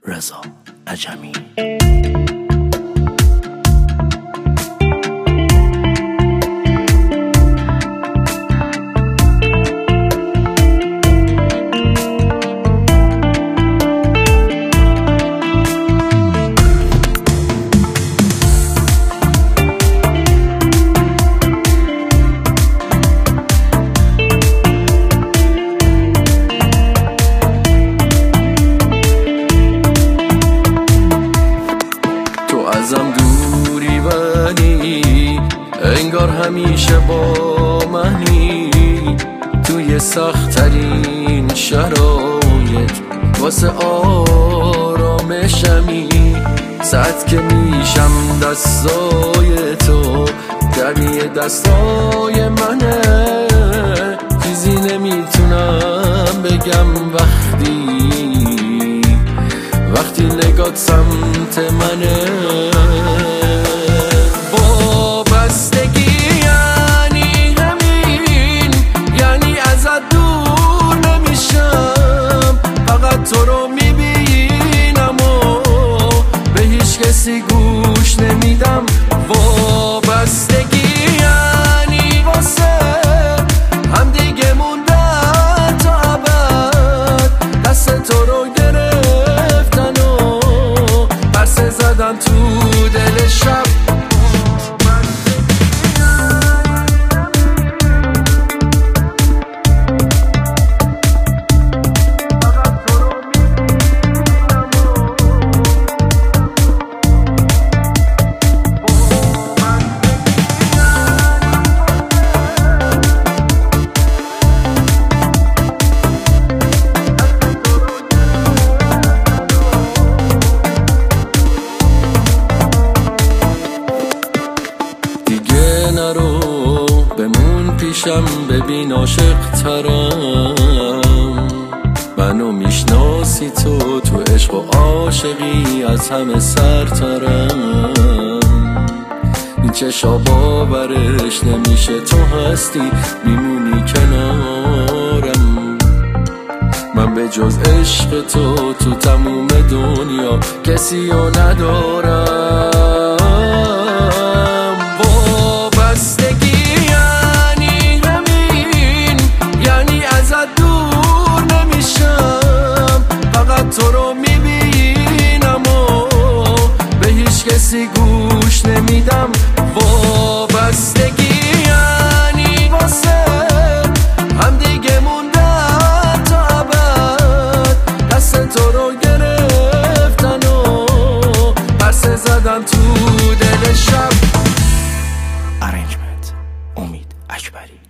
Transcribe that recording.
رضا عجمی. ازم دوری ولی انگار همیشه با منی، توی سخت‌ترین شرایط واسه آرامشمی. ساعت که میشم دستای تو دریه دستای منه، چیزی نمیتونم بگم وقتی نگات سمت منه. وابستگی یعنی همین، یعنی ازت دور نمیشم، فقط تو رو میبینم و به هیچ کسی گوش نمیدم. وابستگی یعنی واسه هم دیگه موندن تا ابد، دست تو رو زدن تو دل شب. بمون پیشم ببین عاشق ترم، منو میشناسی تو عشق و عاشقی از همه سرترم. این چشا باورش نمیشه تو هستی میمونی کنارم، من به جز عشق تو تموم دنیا کسی رو ندارم. تو رو میبینم و به هیچ کسی گوش نمیدم. وابستگی یعنی واسه هم دیگه موندن تا ابد، دست تو رو گرفتن و پرسه زدن تو دل شب. ارنجمنت امید اکبری.